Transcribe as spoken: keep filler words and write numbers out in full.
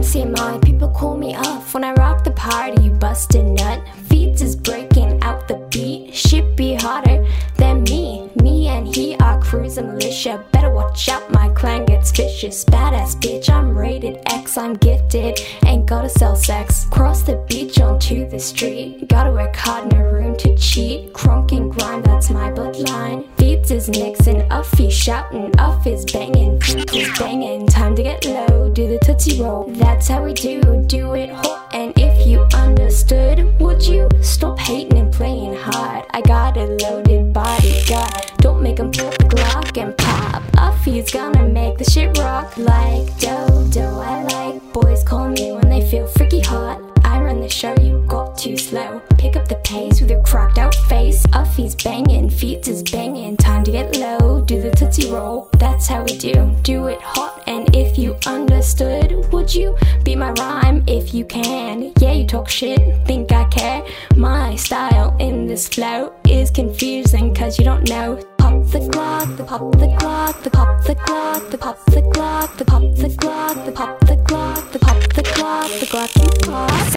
C M I, people call me off. When I rock the party, you bust a nut. Feeds is breaking out the beat. Shit be harder than me. Me and he are cruising militia. Better watch out, my clan gets vicious. Badass bitch, I'm rated X, I'm gifted. Ain't gotta sell sex. Cross the beach onto the street. Gotta work hard in a room to cheat. Crunk and grind, that's my bloodline. Feeds is mixing, Uffy shouting, Uff is banging, Feeds is banging. Time to get low, do the tootsie roll. That's how we do, do it hot. And if you understood, would you stop hating and playing hard? I got a loaded bodyguard. Don't make him pop the Glock and pop. Uffy's gonna make the shit rock like dodo. I like boys call me when they feel freaky hot. I run the show, you got too slow. Pick up the pace with your cracked out face. Uffy's banging, Feeds is banging. Time to get low, do the tootsie roll. That's how we do, do it hot. And if you understood, would you be my rhyme if you can? Yeah, you talk shit, think I care. My style in this flow is confusing cause you don't know. Pop the Glock, the pop the Glock, the pop the Glock, the pop the Glock, the pop the Glock, the pop the Glock, the pop the Glock, the Glock you pop.